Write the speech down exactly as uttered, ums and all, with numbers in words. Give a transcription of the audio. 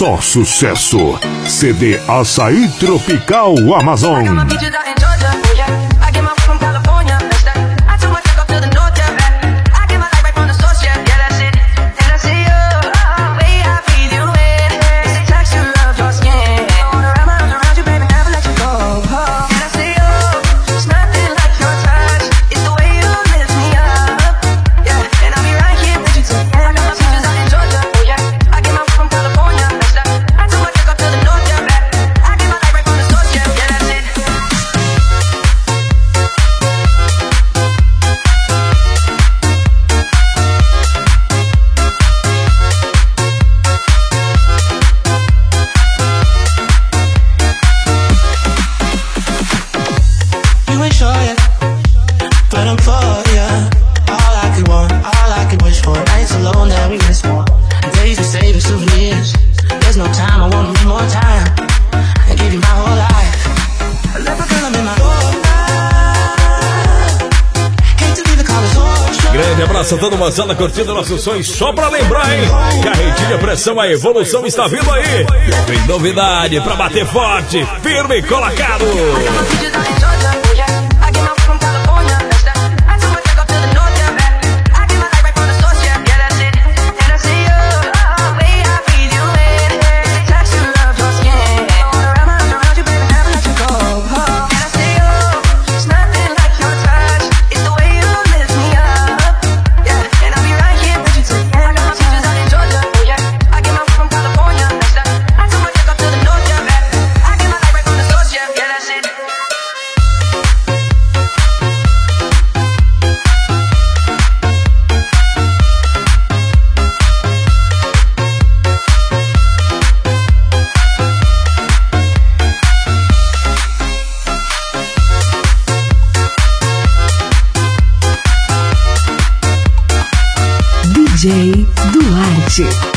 só sucesso. C D Açaí Tropical Amazon. Toda moçada curtindo nossos sonhos, só pra lembrar, hein? Que a Rentilha Pressão, a evolução está vindo aí. Tem novidade pra bater forte, firme e colocado. D J Duarte.